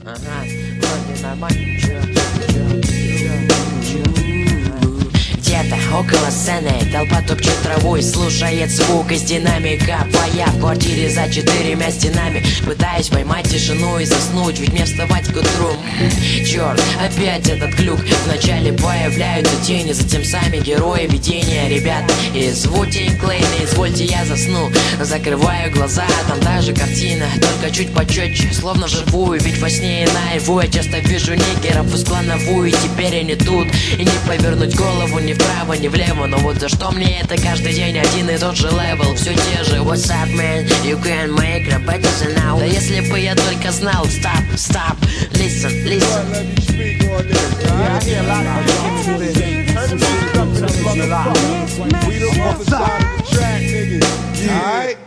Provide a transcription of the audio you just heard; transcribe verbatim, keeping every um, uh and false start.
Ага, вроде нормально, чё, чё, чё, чё. Где-то около сцены толпа топчет траву и слушает звук из динамика. Твоя в квартире за четырьмя стенами. Пытаюсь поймать тишину и заснуть, ведь мне вставать к утру. Черт, опять этот глюк. Вначале появляются тени, затем сами герои видения. Ребята из Wu-Tang Clan, извольте я засну. Закрываю глаза, там та же картина, только чуть почетче, словно вживую. Ведь во сне и наяву я часто вижу нигеров из клана Ву. И теперь они тут, и не повернуть голову ни вправо, ни влево. Но вот за что мне это каждый день один и тот же левел, все те же. What's up, man? You can make it better now. Да если бы я только знал. Stop, stop, listen, listen. Let me speak on this. Yeah, I hear a lot of Turn the music up to the motherfucker. We the other side of the track, niggas. Alright?